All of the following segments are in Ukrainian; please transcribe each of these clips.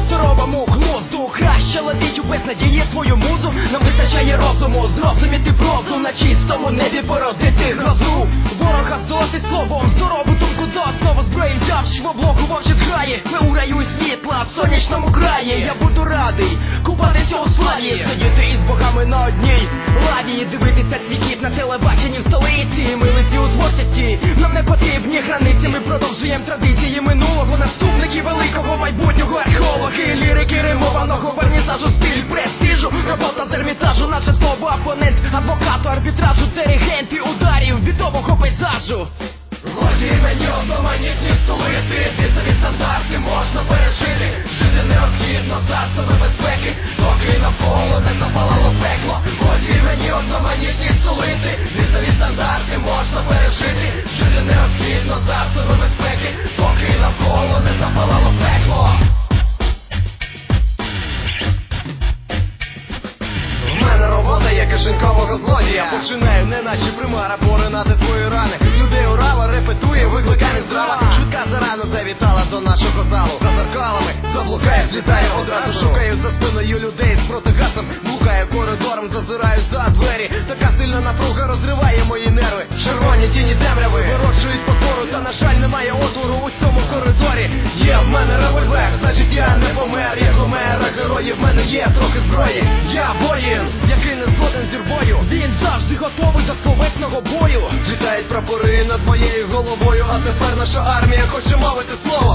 здоровому глузду. Краще летить у безнадії свою музу. Нам вистачає розуму, зрозуміти прозу, на чистому небі породити грозу. Ворога золотить словом, здорову думку за основу зброї взявши в облогу вовчі зграї. Ми у раю світла в сонячному краї. Я буду радий купатися у славі, сидіти із богами на одній лаві, дивитися світів на телебаченні в столиці. Милиці у творчості нам не потрібні границі. Ми продовжуємо традиції минулого, наступники великого майбутнього. Археологи, лірики римованого вернісажу, стиль престижу, робота з ермітажу. Наше слово опонент, адвокату, арбітражу, диригенти ударів відомого пейзажу. Годі мені одноманітні столити, бісові стандарти можна пережити. Жити необхідно засоби безпеки, доки навколо не запалало пекло. Годі мені одноманітні столити, бісові стандарти можна пережити. Жити необхідно засоби безпеки, доки навколо не запалало пекло. В мене робота є кишенькового злодія. Починаю неначе примара поринати твої рани. Людей урава репетує, викликає здрава. Швидка зарано завітала до нашого залу. За зеркалами заблукає, злітає одразу. Шукаю за спиною людей з протигазом. Блукаю коридором, зазираю за двері. Така сильна напруга розриває мої нерви. Червоні тіні темряви вирощують потвору. Та на жаль немає отвору у цьому коридорі. Є в мене револьвер, значить я не помер. Як у мера героїв в мене є трохи зброї. Я воїн, який не згоден з юрбою. Він завжди готовий до словесного бою. Літають прапори над моєю головою, а тепер наша армія хоче мовити слово.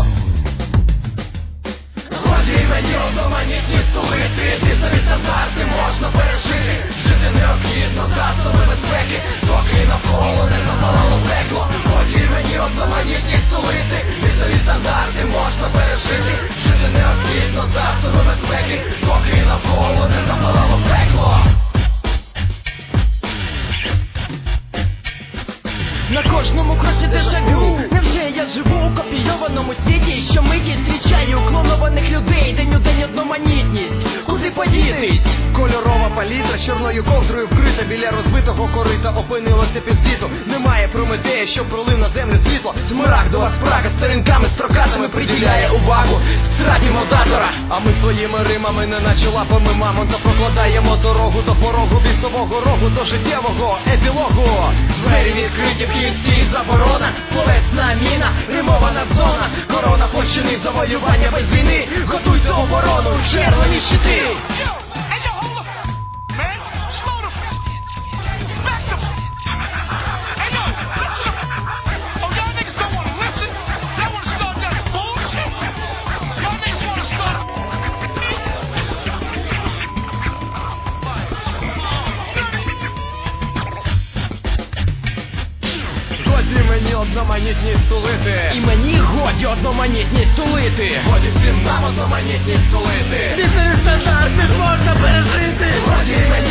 Годі мені одноманітні столити, бісові стандарти можна пережити. Жити необхідно засоби безпеки, доки навколо не запалало пекло. Годі мені одноманітні столити, бісові стандарти можна пережити. Жити необхідно засоби безпеки, доки навколо не запалало пекло. На кожному кроці дежавю. Невже я живу у копійованому світі? Щомиті зустрічаю клонованих людей. День у день одноманітність. Куди подітись? Кольорова палітра чорною ковдрою вкрита. Біля розбитого корита опинилося півсвіту. Немає Прометея, що пролив на землю світло. Смарагдова спрага з сторінками строкатами приділяє увагу страті модатора. А ми своїми римами, неначе лапами мамонта, прокладаємо дорогу до порогу вісового рогу, до життєвого епілогу. Двері відкриті, вхід і заборона, словесна міна, римована зона. Корона площини завоювання без війни. Готуйте оборону, жерлені щити. Годі мені одноманітність тулити. І мені годі одноманітність тулити. Годі всім нам одноманітність тулити. Бісові стандарти можна пережити. Годі мені